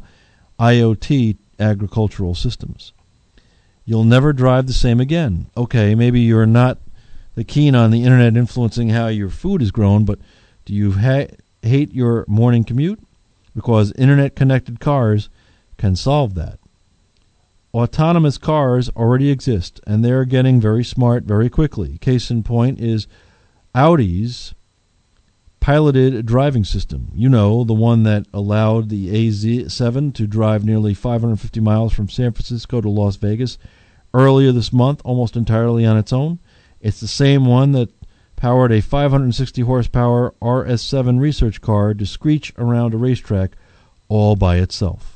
IoT agricultural systems. You'll never drive the same again. Okay, maybe you're not keen on the Internet influencing how your food is grown, but do you hate your morning commute? Because Internet-connected cars can solve that. Autonomous cars already exist, and they're getting very smart very quickly. Case in point is Audi's piloted driving system. You know, the one that allowed the AZ7 to drive nearly 550 miles from San Francisco to Las Vegas earlier this month, almost entirely on its own. It's the same one that powered a 560 horsepower RS7 research car to screech around a racetrack all by itself.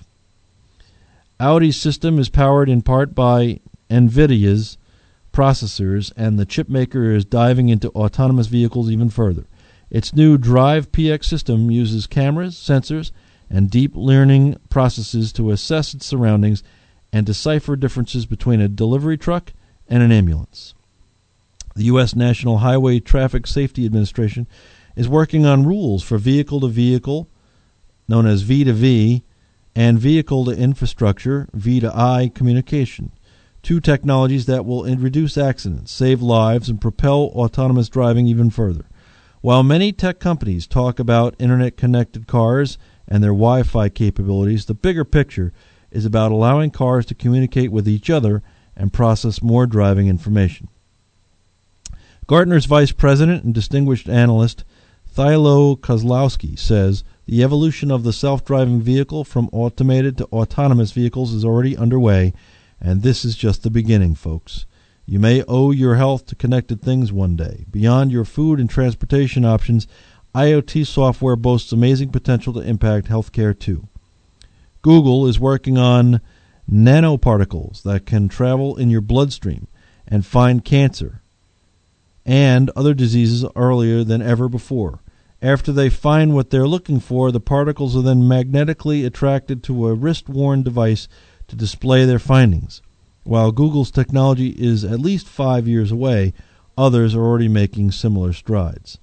Audi's system is powered in part by NVIDIA's processors, and the chipmaker is diving into autonomous vehicles even further. Its new Drive PX system uses cameras, sensors, and deep learning processes to assess its surroundings and decipher differences between a delivery truck and an ambulance. The U.S. National Highway Traffic Safety Administration is working on rules for vehicle-to-vehicle, known as V2V, and vehicle-to-infrastructure, V2I, communication, two technologies that will reduce accidents, save lives, and propel autonomous driving even further. While many tech companies talk about internet-connected cars and their Wi-Fi capabilities, the bigger picture is about allowing cars to communicate with each other and process more driving information. Gartner's vice president and distinguished analyst Thilo Kozlowski says the evolution of the self-driving vehicle from automated to autonomous vehicles is already underway, and this is just the beginning, folks. You may owe your health to connected things one day. Beyond your food and transportation options, IoT software boasts amazing potential to impact healthcare too. Google is working on nanoparticles that can travel in your bloodstream and find cancer and other diseases earlier than ever before. After they find what they're looking for, the particles are then magnetically attracted to a wrist-worn device to display their findings. While Google's technology is at least 5 years away, others are already making similar strides.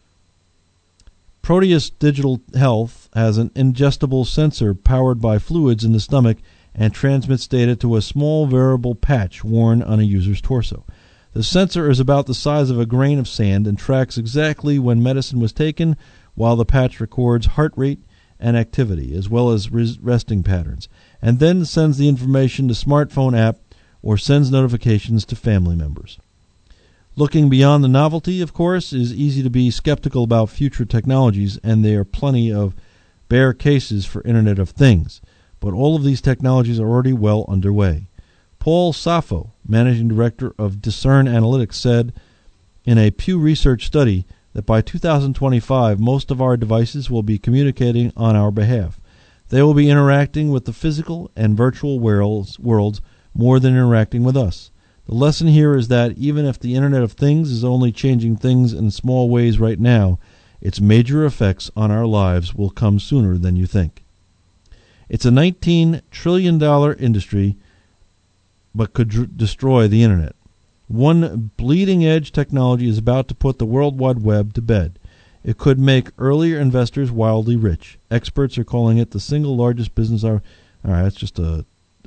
Proteus Digital Health has an ingestible sensor powered by fluids in the stomach and transmits data to a small variable patch worn on a user's torso. The sensor is about the size of a grain of sand and tracks exactly when medicine was taken, while the patch records heart rate and activity, as well as resting patterns, and then sends the information to smartphone app or sends notifications to family members. Looking beyond the novelty, of course, is easy to be skeptical about future technologies, and there are plenty of bare cases for Internet of Things, but all of these technologies are already well underway. Paul Saffo, managing director of Discern Analytics, said in a Pew Research study that by 2025, most of our devices will be communicating on our behalf. They will be interacting with the physical and virtual worlds more than interacting with us. The lesson here is that even if the Internet of Things is only changing things in small ways right now, its major effects on our lives will come sooner than you think. It's a $19 trillion industry, but could destroy the Internet. One bleeding-edge technology is about to put the World Wide Web to bed. It could make earlier investors wildly rich. Experts are calling it the single largest business. All right, that's just a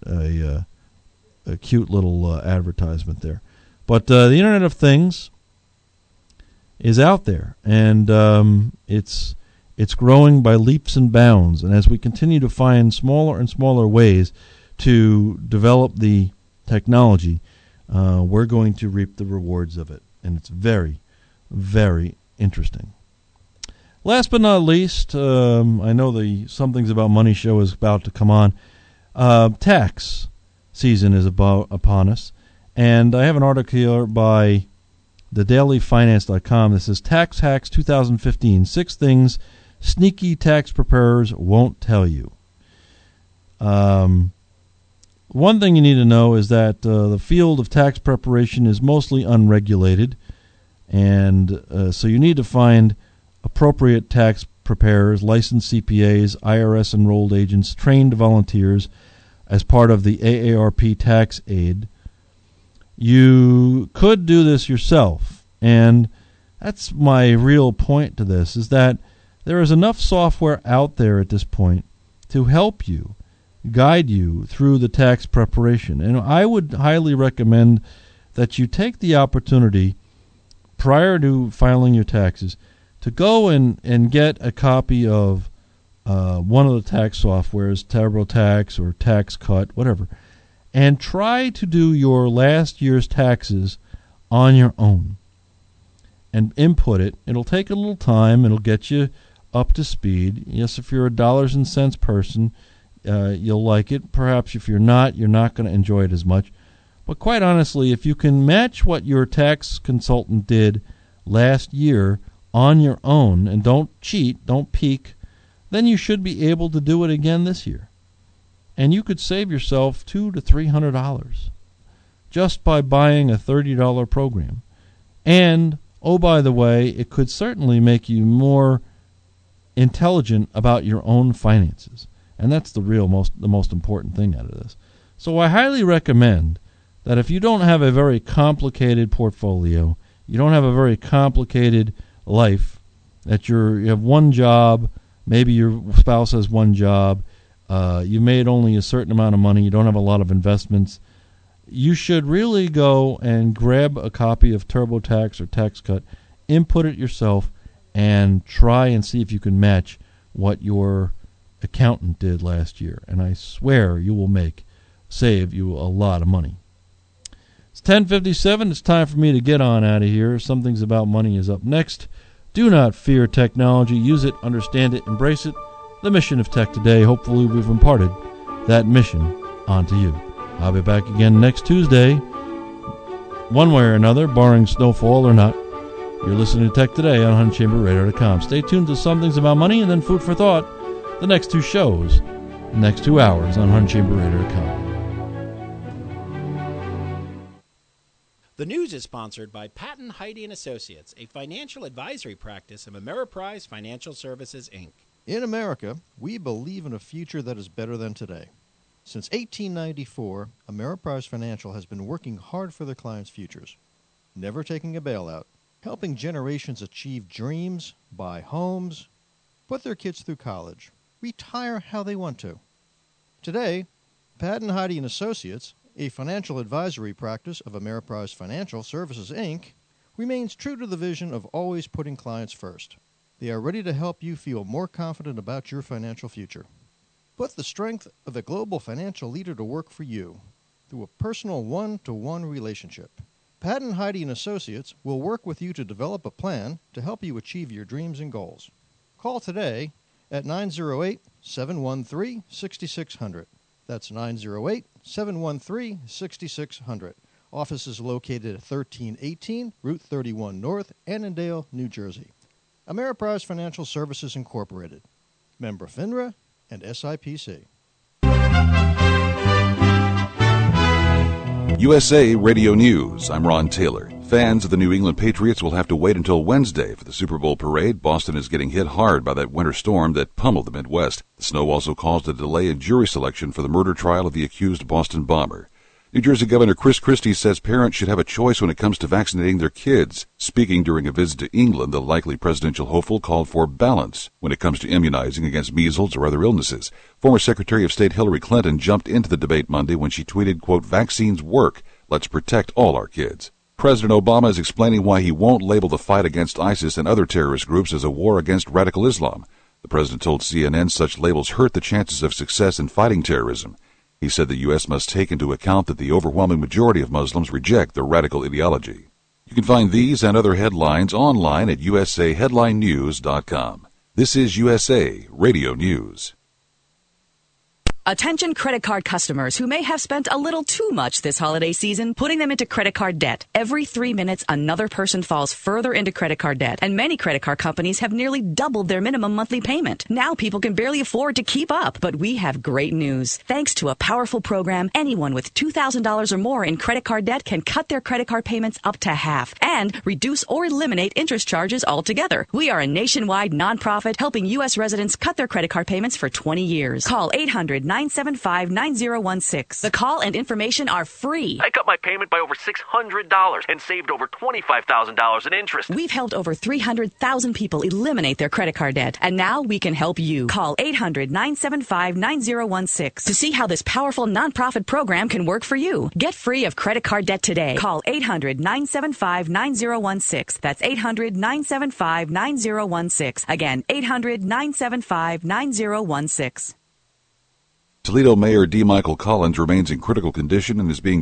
cute little advertisement there. But the Internet of Things is out there, and it's growing by leaps and bounds. And as we continue to find smaller and smaller ways to develop the technology, we're going to reap the rewards of it. And it's very, very interesting. Last but not least, I know the Some Things About Money show is about to come on. Tax season is upon us, and I have an article here by thedailyfinance.com that says Tax Hacks 2015, 6 Things Sneaky Tax Preparers Won't Tell You. One thing you need to know is that the field of tax preparation is mostly unregulated, and so you need to find appropriate tax preparers, licensed CPAs, IRS enrolled agents, trained volunteers as part of the AARP tax aid. You could do this yourself, and that's my real point to this, is that there is enough software out there at this point to help you, guide you through the tax preparation. And I would highly recommend that you take the opportunity prior to filing your taxes to go and get a copy of one of the tax softwares, TurboTax or TaxCut, whatever, and try to do your last year's taxes on your own. and input it. It'll take a little time. It'll get you up to speed. Yes, if you're a dollars and cents person, you'll like it. Perhaps if you're not going to enjoy it as much. But quite honestly, if you can match what your tax consultant did last year on your own, and don't cheat, don't peek, then you should be able to do it again this year. And you could save yourself $200 to $300 just by buying a $30 program. And, oh, by the way, it could certainly make you more intelligent about your own finances. And that's the most important thing out of this. So I highly recommend that if you don't have a very complicated portfolio, you don't have a very complicated life, that you have one job, maybe your spouse has one job, you made only a certain amount of money, you don't have a lot of investments, you should really go and grab a copy of TurboTax or TaxCut, input it yourself, and try and see if you can match what your accountant did last year. And I swear you will save you a lot of money. It's 10:57. It's time for me to get on out of here. Some Things About Money is up next. Do not fear technology. Use it, understand it, embrace it. The mission of Tech Today. Hopefully we've imparted that mission onto you. I'll be back again next Tuesday, one way or another, barring snowfall or not. You're listening to Tech Today on HuntChamberRadio.com. Stay tuned to Some Things About Money and then Food for Thought, the next two shows, the next 2 hours on HuntChamberRadio.com. The news is sponsored by Patton Heide & Associates, a financial advisory practice of Ameriprise Financial Services, Inc. In America, we believe in a future that is better than today. Since 1894, Ameriprise Financial has been working hard for their clients' futures, never taking a bailout, helping generations achieve dreams, buy homes, put their kids through college, retire how they want to. Today, Patton Heide & Associates, a financial advisory practice of Ameriprise Financial Services, Inc., remains true to the vision of always putting clients first. They are ready to help you feel more confident about your financial future. Put the strength of a global financial leader to work for you through a personal one-to-one relationship. Patton Heide & Associates will work with you to develop a plan to help you achieve your dreams and goals. Call today at 908-713-6600. That's 908-713-6600. Office is located at 1318 Route 31 North, Annandale, New Jersey. Ameriprise Financial Services Incorporated. Member FINRA and SIPC. USA Radio News. I'm Ron Taylor. Fans of the New England Patriots will have to wait until Wednesday for the Super Bowl parade. Boston is getting hit hard by that winter storm that pummeled the Midwest. The snow also caused a delay in jury selection for the murder trial of the accused Boston bomber. New Jersey Governor Chris Christie says parents should have a choice when it comes to vaccinating their kids. Speaking during a visit to England, the likely presidential hopeful called for balance when it comes to immunizing against measles or other illnesses. Former Secretary of State Hillary Clinton jumped into the debate Monday when she tweeted, quote, "Vaccines work. Let's protect all our kids." President Obama is explaining why he won't label the fight against ISIS and other terrorist groups as a war against radical Islam. The president told CNN such labels hurt the chances of success in fighting terrorism. He said the U.S. must take into account that the overwhelming majority of Muslims reject the radical ideology. You can find these and other headlines online at usaheadlinenews.com. This is USA Radio News. Attention credit card customers who may have spent a little too much this holiday season putting them into credit card debt. Every 3 minutes, another person falls further into credit card debt, and many credit card companies have nearly doubled their minimum monthly payment. Now people can barely afford to keep up, but we have great news. Thanks to a powerful program, anyone with $2,000 or more in credit card debt can cut their credit card payments up to half and reduce or eliminate interest charges altogether. We are a nationwide nonprofit helping U.S. residents cut their credit card payments for 20 years. Call 800-975-9016. The call and information are free. I cut my payment by over $600 and saved over $25,000 in interest. We've helped over 300,000 people eliminate their credit card debt, and now we can help you. Call 800-975-9016 to see how this powerful nonprofit program can work for you. Get free of credit card debt today. Call 800-975-9016. That's 800-975-9016. Again, 800-975-9016. Toledo Mayor D. Michael Collins remains in critical condition and is being